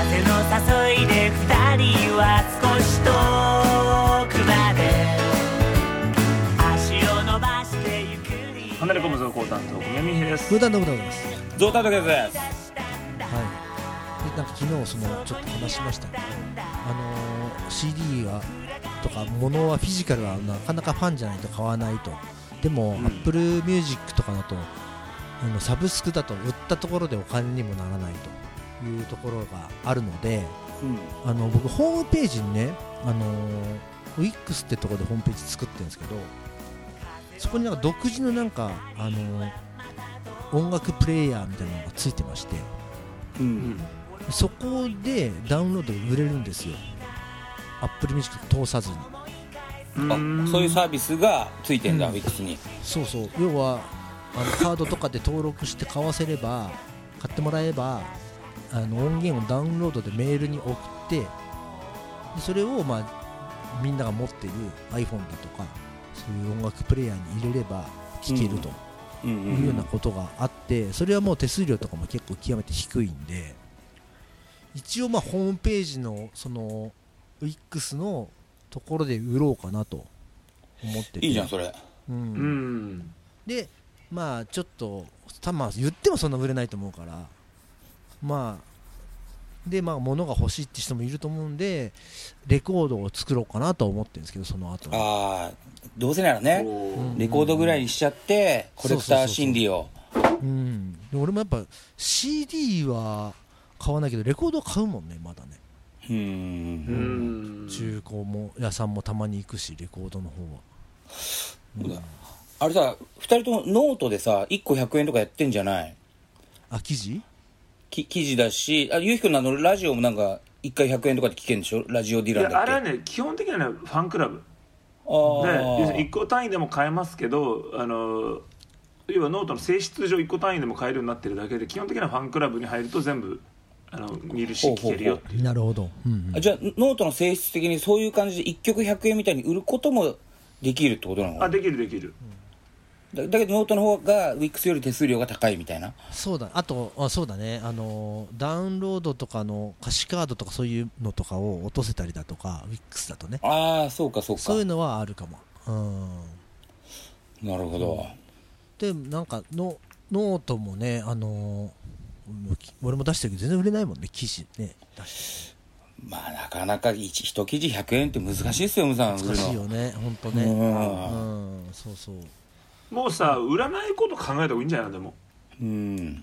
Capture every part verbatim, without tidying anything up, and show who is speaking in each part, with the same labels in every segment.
Speaker 1: 風の誘いで二人は少し遠くまで足を伸ばしてゆくり
Speaker 2: 離れ込むぞ高担当小宮美平です。
Speaker 3: ブータンドブタンです。
Speaker 4: ゾウタドケです。
Speaker 3: はい。でなんか昨日そのちょっと話しましたけど、あのー、シーディー はとか物はフィジカルはなかなかファンじゃないと買わないと。でも、うん、Apple Music とかだとあのサブスクだと売ったところでお金にもならないというところがあるので、うん、あの僕ホームページにね、あのー、Wix ってところでホームページ作ってるんですけど、そこになんか独自のなんか、あのー、音楽プレイヤーみたいなのがついてまして、うん、そこでダウンロードで売れるんですよ。 Apple Music 通さずに。
Speaker 4: あ、そういうサービスがついてんだ、うん、Wix に。そう
Speaker 3: そう、要はあのカードとかで登録して買わせれば、買ってもらえばあの音源をダウンロードでメールに送って、でそれを、まあ、みんなが持っている iPhone だとかそういう音楽プレイヤーに入れれば聴けるというようなことがあって、それはもう手数料とかも結構極めて低いんで、一応まあホームページのその Wix のところで売ろうかなと思ってて。
Speaker 4: いいじゃんそれ、
Speaker 3: うんうん、でまあちょっとたま言ってもそんな売れないと思うから、まあでまあ物が欲しいって人もいると思うんで、レコードを作ろうかなと思ってるんですけど、その後
Speaker 4: ああどうせならね、レコードぐらいにしちゃってコレクター心理を。
Speaker 3: うん、俺もやっぱ シーディー は買わないけどレコードは買うもんね、まだね。うーん、中古も屋さんもたまに行くし、レコードの方は、
Speaker 4: うん、あれさ、ふたりともノートでさいっこひゃくえんとかやってんじゃない？
Speaker 3: あ、記事？
Speaker 4: き記事だし、あ、ゆうひくんのあのラジオもなんかいっかいひゃくえんとかで聞けるんでしょ、ラジオディランだっけ。
Speaker 2: いやあれはね、基本的にはねファンクラブでいっこ単位でも買えますけど、あの要はノートの性質上いっこ単位でも買えるようになってるだけで、基本的にはファンクラブに入ると全部あの見るし聞けるよっていう。
Speaker 3: なるほど、うんうん、
Speaker 4: あ、じゃあノートの性質的にそういう感じでいっきょくひゃくえんみたいに売ることもできるってことなの？
Speaker 2: あ、できるできる、
Speaker 4: うん、だ, だけどノートの方が Wix より手数料が高いみたいな。
Speaker 3: そうだ、あとあそうだね、あのダウンロードとかの歌詞カードとかそういうのとかを落とせたりだとか Wix だとね。
Speaker 4: ああそうかそうか、
Speaker 3: そういうのはあるかも。うん、
Speaker 4: なるほど。
Speaker 3: でなんかのノートもね、あのー、俺も出してるけど全然売れないもんね、記事ね出して。
Speaker 4: まあなかなか一記事ひゃくえんって難しいですよ、ムさん。
Speaker 3: 難しいよね、ほんとね。うん、うん、そうそう。
Speaker 2: もうさ、売らないこと考えた方がいいんじゃないの？でも、
Speaker 3: うん、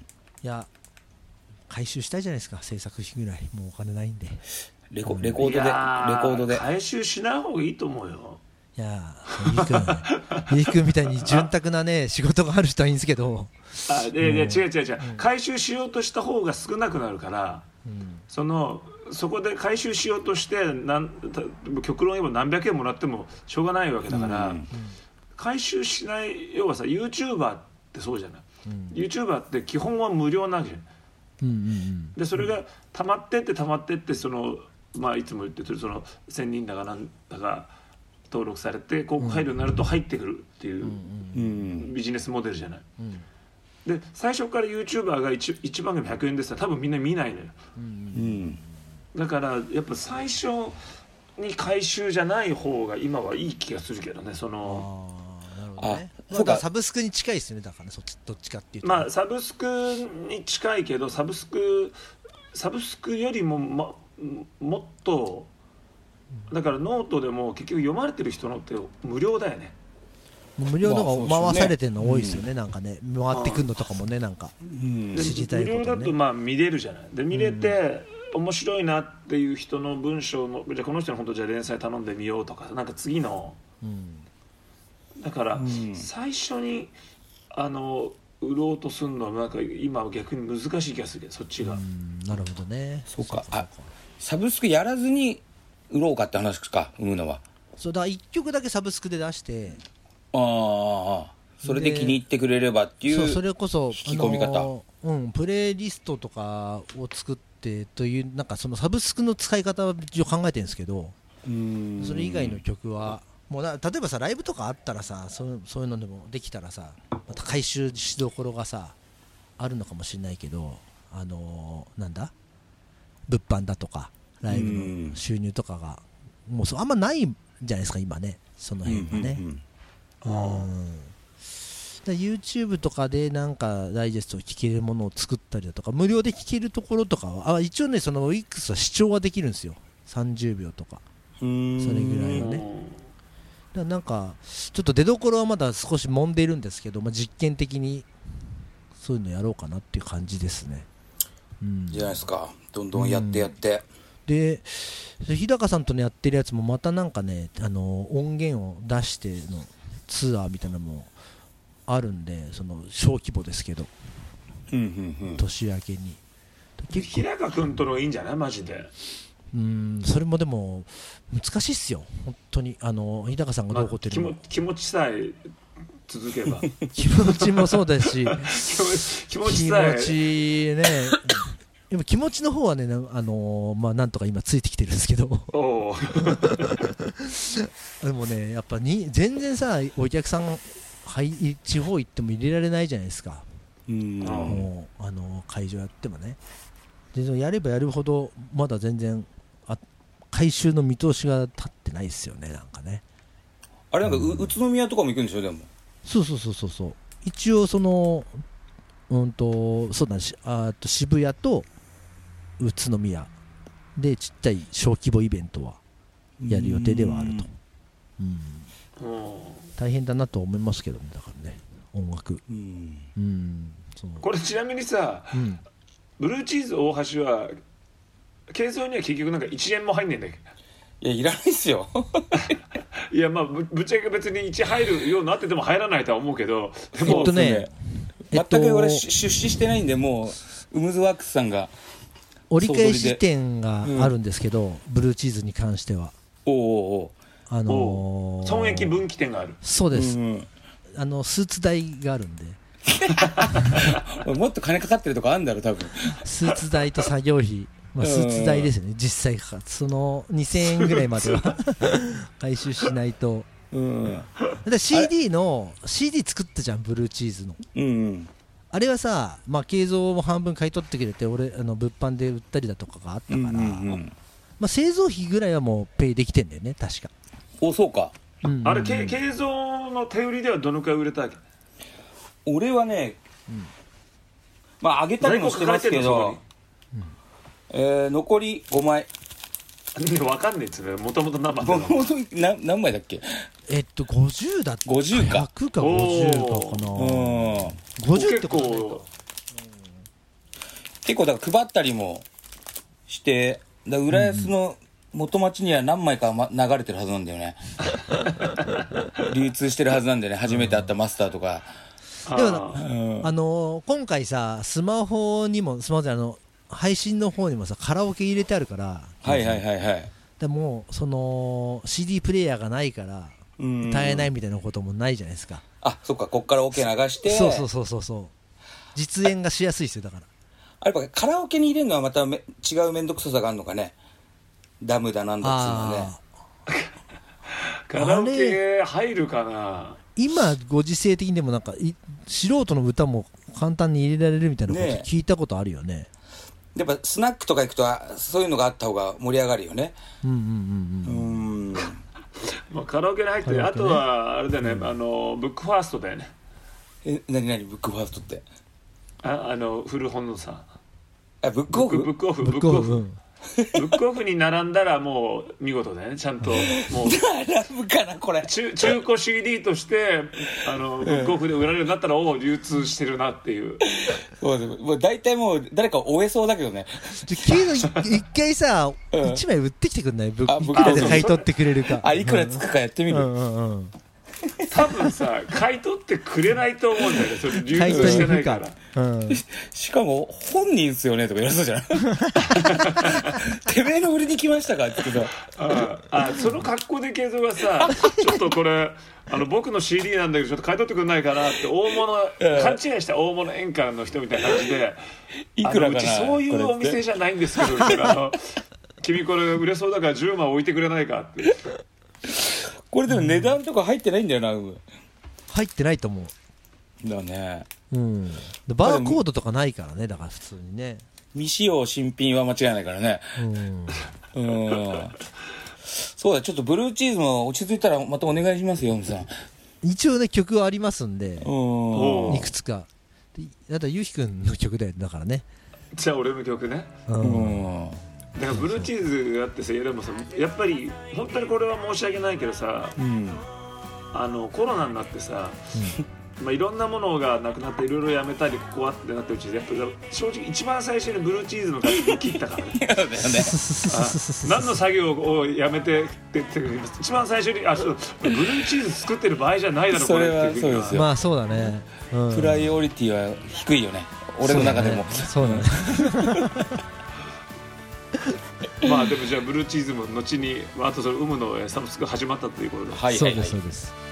Speaker 3: いや回収したいじゃないですか、制作費ぐらい。もうお金ないんで。
Speaker 4: レ コ,、うん、レコードでレコードで
Speaker 2: 回収しない方がいいと思うよ。
Speaker 3: いやー、ゆうきくんみたいに潤沢なね仕事がある人はいいんですけど、
Speaker 2: あ、いやいや違う違う違う、うん、回収しようとした方が少なくなるから、うん、そのそこで回収しようとしてなん極論言えば何百円もらってもしょうがないわけだから、うんうん、回収しない。要はさ YouTuber ってそうじゃない、うん、YouTuber って基本は無料なわけじゃん、うんうんうん、でそれが溜まってって溜まってって、そのまあいつも言ってるそのせんにんだかなんだか登録されて広告入るようになると入ってくるっていうビジネスモデルじゃない、うんうん、で最初から YouTuber が 1, 1番組ひゃくえんですら多分みんな見ないのよ、うん、だからやっぱ最初に回収じゃない方が今はいい気がするけどね。その
Speaker 3: あ、なるほどね。あ、そうか、サブスクに近いですよね、だからね、そっちどっちかっていうと。
Speaker 2: まあサブスクに近いけど、サブスクサブスクよりも、ま、もっとだからノートでも結局読まれてる人のって無料だよね。
Speaker 3: 無料のが回されてるの多いですよね、なんかね、回ってくるのとかもね、なんか、うん、知りたいことね。
Speaker 2: 無料だとまあ見れるじゃない。で見れて、うん、面白いなっていう人の文章の、じゃあこの人の本当じゃあ連載頼んでみようとか、なんか次の、うん、だから、うん、最初にあの売ろうとするのはなんか今は逆に難しい気がするけど、そっちが。うん、
Speaker 3: なるほどね。
Speaker 4: そうか、あ、サブスクやらずに売ろうかって話か、売るのは。
Speaker 3: そうだ、いっきょくだけサブスクで出して、
Speaker 4: ああ、それで気に入ってくれればっていう、そう、
Speaker 3: それこそ
Speaker 4: 引き込み方、あ
Speaker 3: のー、うん、プレイリストとかを作ってという、なんかそのサブスクの使い方は一応考えてるんですけど、うーん、それ以外の曲はもうだ、例えばさライブとかあったらさ、そうそういうのでもできたらさ、また回収しどころがさあるのかもしれないけど、あのー、なんだ物販だとかライブの収入とかがもうそうあんまないんじゃないですか今ね、その辺はね。うんうんうん、だ YouTube とかでなんかダイジェストを聞けるものを作ったりだとか無料で聞けるところとかはあ一応ねその ウィックス は視聴はできるんですよ、さんじゅうびょうとかそれぐらいはね。だからなんかちょっと出どころはまだ少し揉んでいるんですけど、まあ、実験的にそういうのやろうかなっていう感じですね。うん、
Speaker 4: じゃないですか、どんどんやってやって、
Speaker 3: うん、で日高さんとのやってるやつもまたなんかねあの音源を出してのツアーみたいなのもあるんで、その小規模ですけど、
Speaker 4: うんうんうん、
Speaker 3: 年明けに
Speaker 2: 日高君とのがいいんじゃないマジで。
Speaker 3: うん、それもでも難しいっすよ本当に。あの日高さんがどう怒ってるの、
Speaker 2: まあ、気も気持ちさえ続けば
Speaker 3: 気持ちもそうだし
Speaker 2: 気持ちさえ
Speaker 3: 気持ちねでも気持ちの方はね、あのー、まあなんとか今ついてきてるんですけど
Speaker 2: お
Speaker 3: でもねやっぱに全然さお客さんはい地方行っても入れられないじゃないですか。
Speaker 4: うん
Speaker 3: もうあのー、会場やってもねでやればやるほどまだ全然あ回収の見通しが立ってないですよねなんかね。
Speaker 4: あれなんか、うん、宇都宮とかも行くんでしょでも。
Speaker 3: そうそうそうそうそう一応そのうんとそうだしあと渋谷と宇都宮でちっちゃい小規模イベントはやる予定ではあると。うん、うん、大変だなと思いますけどねだからね音楽。うん、うん、そう
Speaker 2: これちなみにさ、うん、ブルーチーズ大橋は経済には結局なんかいちえんも入んねえんだっけ。
Speaker 4: いやいらないっすよ
Speaker 2: いやまあ ぶ, ぶっちゃけ別にいち入るようになってても入らないとは思うけど、でも
Speaker 3: えっとね、
Speaker 4: 全く俺出資してないんでもうウムズワークスさんが
Speaker 3: 折り返し点があるんですけど、うん、ブルーチーズに関しては
Speaker 4: おおお
Speaker 3: あのー、
Speaker 2: 損益分岐点がある。
Speaker 3: そうです、
Speaker 4: うん、
Speaker 3: あのスーツ代があるんで
Speaker 4: もっと金かかってるとこあるんだろ多分
Speaker 3: スーツ代と作業費、まあ、スーツ代ですよね、実際かかってそのにせんえんぐらいまでは回収しないと、うん、だ シーディー の シーディー 作ったじゃんブルーチーズの、うんうん、あれはさ、まあ、経蔵も半分買い取ってくれて俺あの物販で売ったりだとかがあったから、うんうんうんまあ、製造費ぐらいはもうペイできてんだよね確か。
Speaker 4: おそうか、
Speaker 2: うんうんうん、あれ経蔵の手売りではどのくらい売れたわけ。
Speaker 4: 俺はね、うん、まあ上げたりもしてますけど、うんえー、残りごまい
Speaker 2: 分かんねえっつうね、もともと何枚だ
Speaker 4: な何枚だっけ。
Speaker 3: えっとごじゅうだった
Speaker 4: ごじゅうか
Speaker 3: ひゃくかごじゅうかかな。ごじゅうってことないか、うん、
Speaker 4: 結構だから配ったりもしてだ浦安の元町には何枚か、ま、流れてるはずなんだよね流通してるはずなんだよね初めて会ったマスターとか。
Speaker 3: でも、うん、あのー、今回さスマホにもスマホであの配信の方にもさカラオケ入れてあるから
Speaker 4: はいはいはいはい
Speaker 3: でもその シーディー プレイヤーがないから歌えないみたいなこともないじゃないですか。
Speaker 4: あそっかこっから OK 流して
Speaker 3: そうそうそうそうそう実演がしやすいですよだから。
Speaker 4: あれやっぱカラオケに入れるのはまため違う面倒くささがあるのかね。ダムだなんだっつうのね
Speaker 2: カラオケ入るかな。
Speaker 3: 今ご時世的にでもなんか素人の歌も簡単に入れられるみたいなこと聞いたことあるよね。
Speaker 4: やっぱスナックとか行くとそういうのがあった方が盛り上がるよね。うんうんうんうん
Speaker 2: まあカラオケに入って、ね、あとはあれだよね、うん、あのブックファーストだよね。
Speaker 4: え何何ブックファーストって
Speaker 2: ああの古本のさ
Speaker 4: あブックオフ
Speaker 2: ブックオフブックオフ、うんブックオフに並んだらもう見事だよね。ちゃんともう
Speaker 4: 並ぶかなこれ
Speaker 2: 中, 中古 シーディー としてあのブックオフで売られるようになったらお流通してるなっていう
Speaker 4: そうですもう大体もう誰か追えそうだけどね。
Speaker 3: 一回さ、うん、いちまい売ってきてくんないブックいくらで買い取ってくれるか。
Speaker 4: あいくらつくかやってみる、うんうんうん
Speaker 2: 多分さ買い取ってくれないと思うんだよね。それ流通してないから、うん、
Speaker 4: しかも本人っすよねとか言われそうじゃんてめえの売りに来ましたかって言って
Speaker 2: さああその格好で継続がさちょっとこれあの僕の シーディー なんだけどちょっと買い取ってくれないかなって大物、うん、勘違いした大物演歌の人みたいな感じで
Speaker 4: いくらかなう
Speaker 2: ちそういうお店じゃないんですけどみたいなあの君これ売れそうだからじゅうまん置いてくれないかって
Speaker 4: これでも値段とか入ってないんだよな、うん、
Speaker 3: 入ってないと思う
Speaker 4: だね、
Speaker 3: うん、バーコードとかないからねだから普通にね
Speaker 4: 未使用新品は間違いないからね。
Speaker 3: うん、
Speaker 4: うんそうだ、ちょっとブルーチーズも落ち着いたらまたお願いしますよ、ヨムさん。
Speaker 3: 一応ね曲はありますんで、
Speaker 4: うん
Speaker 3: いくつか。だってゆうひくんの曲だよだからね。
Speaker 2: じゃあ俺の曲ね。
Speaker 3: うん、
Speaker 4: うん
Speaker 2: だからブルーチーズがあってさ、でもさやっぱり本当にこれは申し訳ないけどさ、
Speaker 4: うん、
Speaker 2: あのコロナになってさ、うんまあ、いろんなものがなくなっていろいろやめたりここはってなったうちでやっぱ正直一番最初にブルーチーズの楽器を切ったからね
Speaker 4: そうだよね
Speaker 2: 何の作業をやめてってって一番最初にあそうブルーチーズ作ってる場合じゃないだろ
Speaker 4: それは
Speaker 2: これって
Speaker 4: そうですよ。
Speaker 3: まあそうだね、うん、
Speaker 4: プライオリティは低いよね、俺の中でも。
Speaker 3: そうだね
Speaker 2: まあでもじゃあブルーチーズも後にあとその有無のサブスク始まったということで、
Speaker 4: はいはいはい、
Speaker 3: そうですそうです。